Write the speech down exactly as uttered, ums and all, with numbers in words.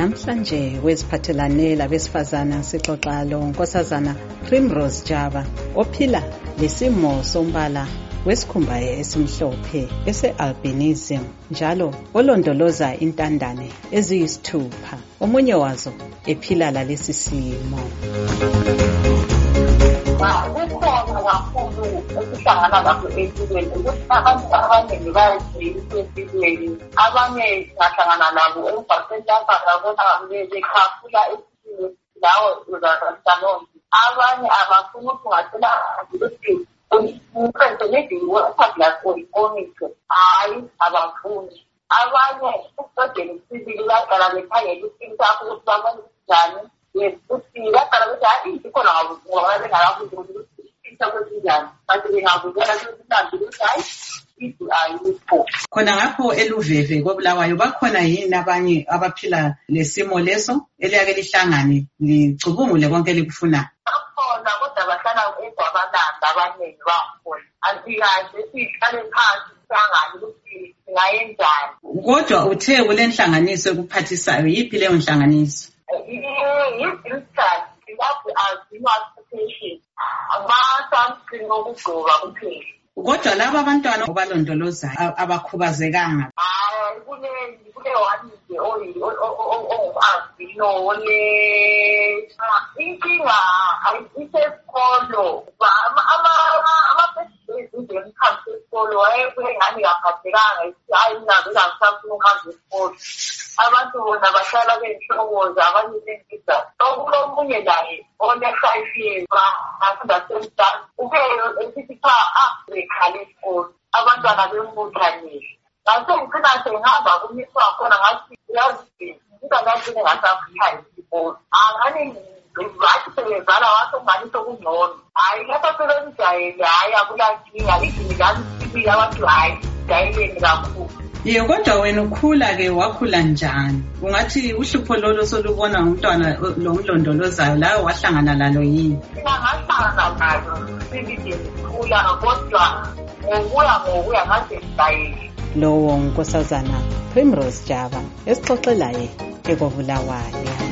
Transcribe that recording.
Namhlanje weziphathelane labesifazana sixoxa lo Nkosazana Primrose Jaba ophila lesimo sombala wesikhumba esimhlophe ese-albinism njalo olondoloza intandane eziyisithupha, omunye wazo ephila lalesi simo. Kukhona kakhulu esihlangana lakho empilweni ukuthi abantu abaningi bayaziyisa empilweni, abanye bahlangana labo emva lapha labona bekhafula esithile lawo uzazalonke, abanye abafuna ukuthi ungathola ukuthi umfetho maybe waphaglas oyikomikho, hayi abafuni. Abanye ukuqedela isibili baqala bekhangela isibili sakho ukuthi babone njani, ukuthi baqala bethi hayi ikhona ngoba bengakabuzi ukuthi isibili kwethu njani, kanti bengabuzela ukuthi mhlawumbe ukuthi hayi ithi ayikho. Khona ngapho eLuveve koBulawayo bakhona yini abanye abaphila lesimo leso eliyake lihlangane licubungule konke likufuna? Bakhona kodwa bahlala ezabalanda abaningi bakhona, asikaze sihlale phansi sihlangane ukuthi singayenzani. Kodwa uthe kule nhlanganiso ekuphathisayo yiphi leyo nhlanganiso? Yizimhlali lapho aziwa association ama-something okugcoba kuphela. Kodwa laba abantwana obalondolozayo abakhubazekanga? Hayi, kule kule one nje ongu-albino ole inkinga ayisesikolo, ama-first nje emkhambi wesikolo wayengani kaphathekanga, hayi mina bengisafuna ukuhamba esikolo. Abantu bona bahlala benhlokoza abanye bengiza okulomunye naye one-five years bafunda semdala ukeyo esithi cha ah bekhale esikolo abantwana bembuthanile. Ngase ngicina sengihamba kumiswa khona ngathi yazi ngizangathi ngingasaphila isikolo angani bathi sebezala wathi ungani sokungcono, hayi lapha sebenzijayele, hayi akulankinga idingani sibili abantu hayi jayeleni kakhulu. Ye, kodwa wena ukhula-ke wakhula njani? Ungathi uhlupho lolo solubona ngumntwana lo mlondolozayo lawe wahlangana lalo yini? Mina ngahlangana nalo sibide sikhula kodwa ngokuya ngokuya ngaze ngijayele. Lowo Nkosazana Primrose Jaba esixoxelaye ekoBulawayo.